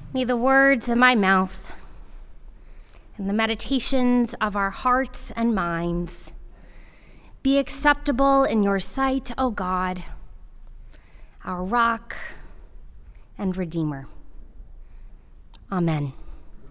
May the words of my mouth and the meditations of our hearts and minds be acceptable in your sight, O God, our rock and Redeemer. Amen.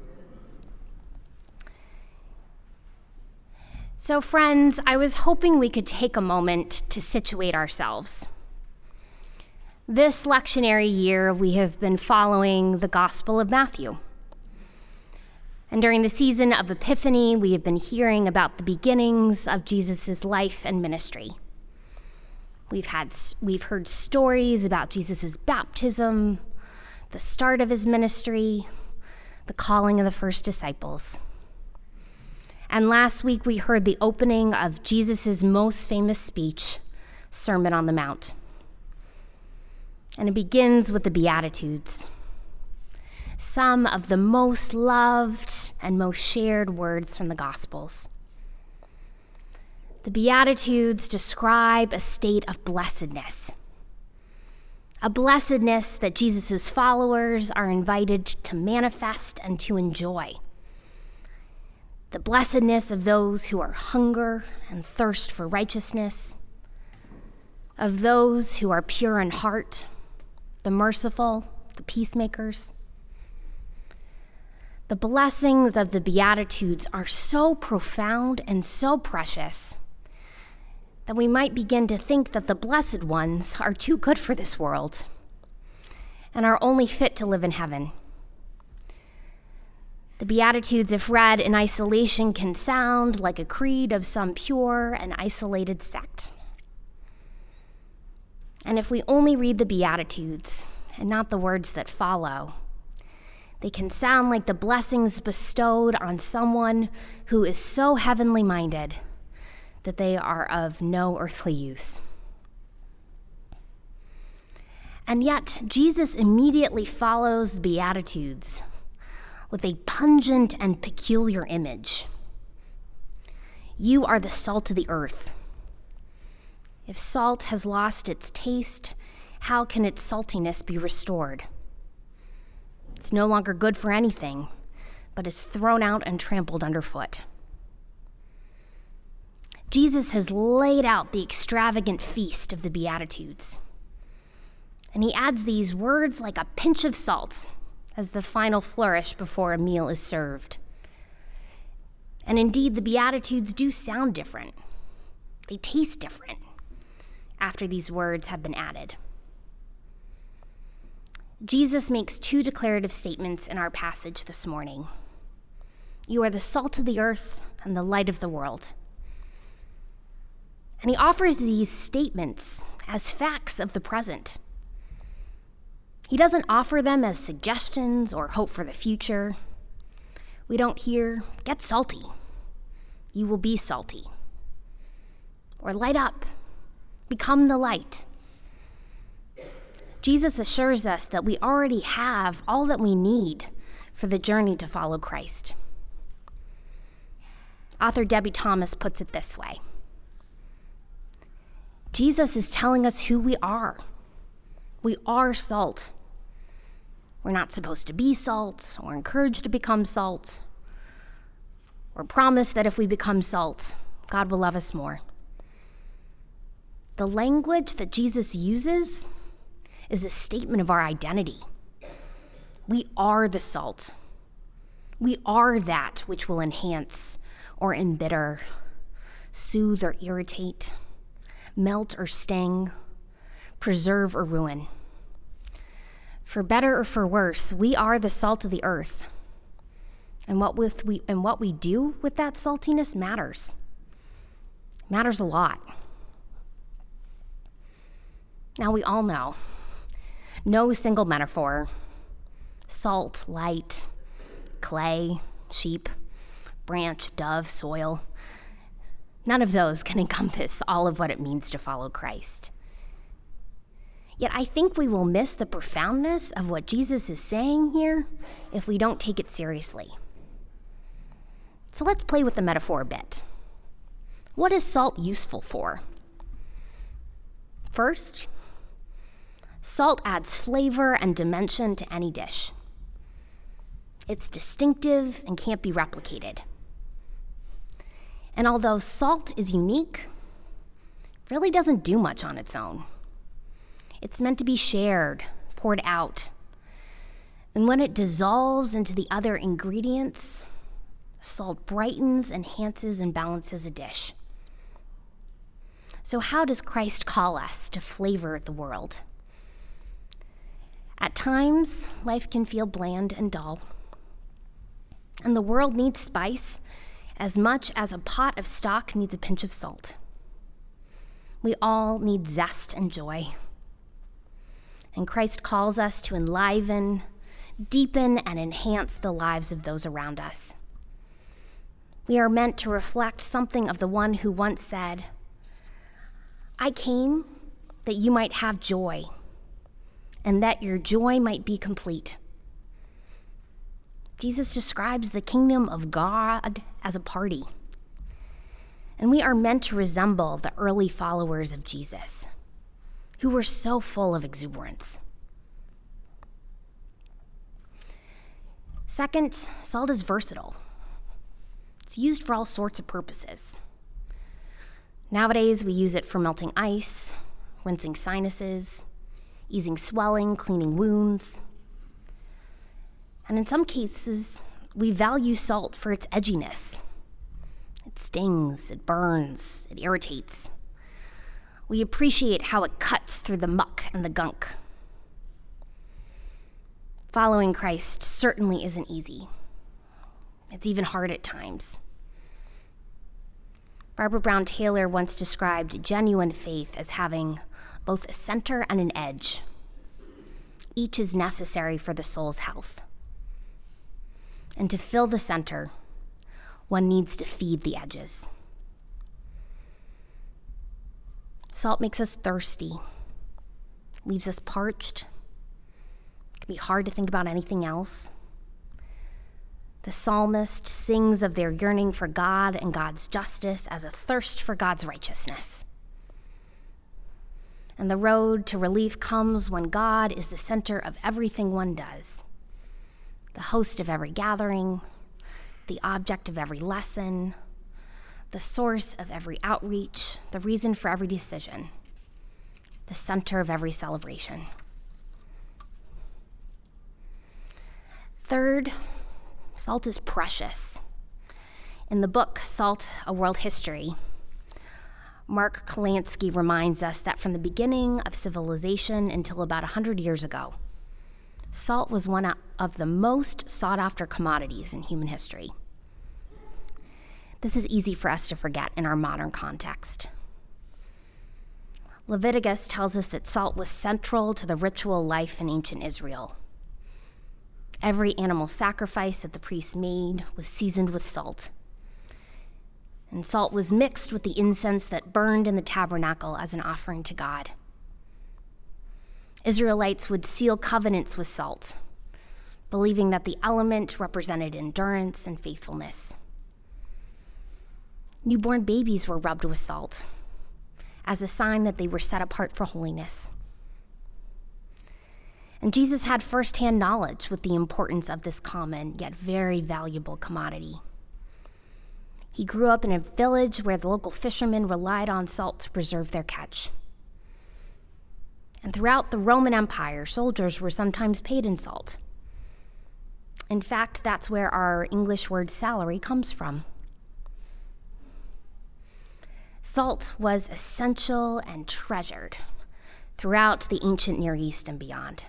So, friends, I was hoping we could take a moment to situate ourselves. This lectionary year, we have been following the Gospel of Matthew. And during the season of Epiphany, we have been hearing about the beginnings of Jesus' life and ministry. We've heard stories about Jesus' baptism, the start of his ministry, the calling of the first disciples. And last week, we heard the opening of Jesus' most famous speech, Sermon on the Mount. And it begins with the Beatitudes, some of the most loved and most shared words from the Gospels. The Beatitudes describe a state of blessedness, a blessedness that Jesus' followers are invited to manifest and to enjoy. The blessedness of those who are hunger and thirst for righteousness, of those who are pure in heart, the merciful, the peacemakers. The blessings of the Beatitudes are so profound and so precious that we might begin to think that the blessed ones are too good for this world and are only fit to live in heaven. The Beatitudes, if read in isolation, can sound like a creed of some pure and isolated sect. And if we only read the Beatitudes and not the words that follow, they can sound like the blessings bestowed on someone who is so heavenly minded that they are of no earthly use. And yet, Jesus immediately follows the Beatitudes with a pungent and peculiar image. You are the salt of the earth. If salt has lost its taste, how can its saltiness be restored? It's no longer good for anything, but is thrown out and trampled underfoot. Jesus has laid out the extravagant feast of the Beatitudes, and he adds these words like a pinch of salt as the final flourish before a meal is served. And indeed, the Beatitudes do sound different. They taste different after these words have been added. Jesus makes two declarative statements in our passage this morning. You are the salt of the earth and the light of the world. And he offers these statements as facts of the present. He doesn't offer them as suggestions or hope for the future. We don't hear, get salty. You will be salty. Or light up. Become the light. Jesus assures us that we already have all that we need for the journey to follow Christ. Author Debbie Thomas puts it this way. Jesus is telling us who we are. We are salt. We're not supposed to be salt or encouraged to become salt or promise that if we become salt, God will love us more. The language that Jesus uses is a statement of our identity. We are the salt. We are that which will enhance or embitter, soothe or irritate, melt or sting, preserve or ruin. For better or for worse, we are the salt of the earth. And what we do with that saltiness matters. Matters a lot. Now, we all know, no single metaphor, salt, light, clay, sheep, branch, dove, soil, none of those can encompass all of what it means to follow Christ. Yet I think we will miss the profoundness of what Jesus is saying here if we don't take it seriously. So let's play with the metaphor a bit. What is salt useful for? First, salt adds flavor and dimension to any dish. It's distinctive and can't be replicated. And although salt is unique, it really doesn't do much on its own. It's meant to be shared, poured out. And when it dissolves into the other ingredients, salt brightens, enhances, and balances a dish. So how does Christ call us to flavor the world? At times, life can feel bland and dull. And the world needs spice as much as a pot of stock needs a pinch of salt. We all need zest and joy. And Christ calls us to enliven, deepen, and enhance the lives of those around us. We are meant to reflect something of the one who once said, "I came that you might have joy, and that your joy might be complete." Jesus describes the kingdom of God as a party. And we are meant to resemble the early followers of Jesus, who were so full of exuberance. Second, salt is versatile. It's used for all sorts of purposes. Nowadays, we use it for melting ice, rinsing sinuses, easing swelling, cleaning wounds. And in some cases, we value salt for its edginess. It stings, it burns, it irritates. We appreciate how it cuts through the muck and the gunk. Following Christ certainly isn't easy. It's even hard at times. Barbara Brown Taylor once described genuine faith as having both a center and an edge. Each is necessary for the soul's health. And to fill the center, one needs to feed the edges. Salt makes us thirsty, leaves us parched. It can be hard to think about anything else. The psalmist sings of their yearning for God and God's justice as a thirst for God's righteousness. And the road to relief comes when God is the center of everything one does, the host of every gathering, the object of every lesson, the source of every outreach, the reason for every decision, the center of every celebration. Third, salt is precious. In the book, Salt, A World History, Mark Kalansky reminds us that from the beginning of civilization until about 100 years ago, salt was one of the most sought-after commodities in human history. This is easy for us to forget in our modern context. Leviticus tells us that salt was central to the ritual life in ancient Israel. Every animal sacrifice that the priests made was seasoned with salt. And salt was mixed with the incense that burned in the tabernacle as an offering to God. Israelites would seal covenants with salt, believing that the element represented endurance and faithfulness. Newborn babies were rubbed with salt as a sign that they were set apart for holiness. And Jesus had firsthand knowledge with the importance of this common yet very valuable commodity. He grew up in a village where the local fishermen relied on salt to preserve their catch. And throughout the Roman Empire, soldiers were sometimes paid in salt. In fact, that's where our English word salary comes from. Salt was essential and treasured throughout the ancient Near East and beyond.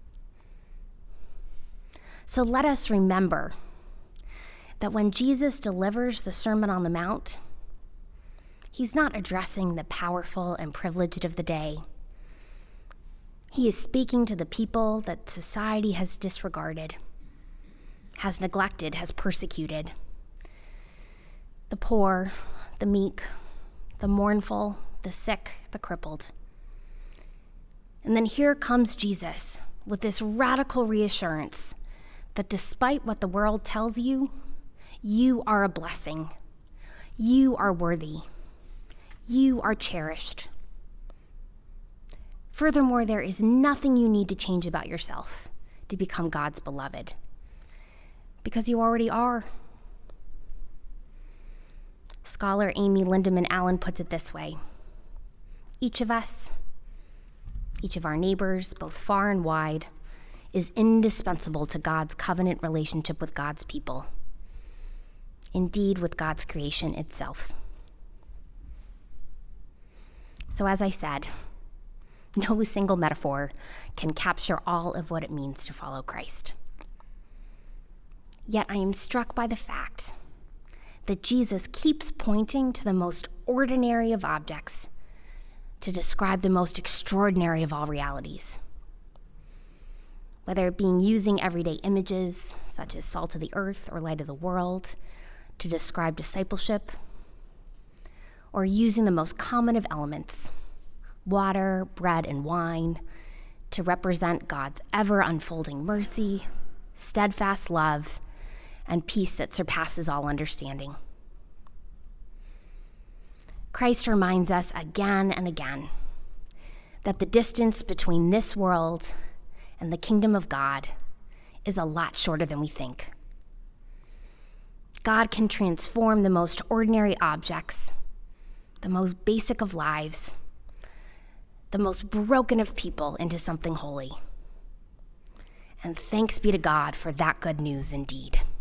So let us remember that when Jesus delivers the Sermon on the Mount, he's not addressing the powerful and privileged of the day. He is speaking to the people that society has disregarded, has neglected, has persecuted. The poor, the meek, the mournful, the sick, the crippled. And then here comes Jesus with this radical reassurance that despite what the world tells you, you are a blessing. You are worthy. You are cherished. Furthermore, there is nothing you need to change about yourself to become God's beloved. because you already are. Scholar Amy Lindemann Allen puts it this way: each of us, each of our neighbors, both far and wide, is indispensable to God's covenant relationship with God's people, indeed with God's creation itself. So as I said, no single metaphor can capture all of what it means to follow Christ. Yet I am struck by the fact that Jesus keeps pointing to the most ordinary of objects to describe the most extraordinary of all realities. Whether it being using everyday images, such as salt of the earth or light of the world, to describe discipleship, or using the most common of elements, water, bread, and wine, to represent God's ever-unfolding mercy, steadfast love, and peace that surpasses all understanding. Christ reminds us again and again that the distance between this world and the kingdom of God is a lot shorter than we think. God can transform the most ordinary objects, the most basic of lives, the most broken of people into something holy. And thanks be to God for that good news indeed.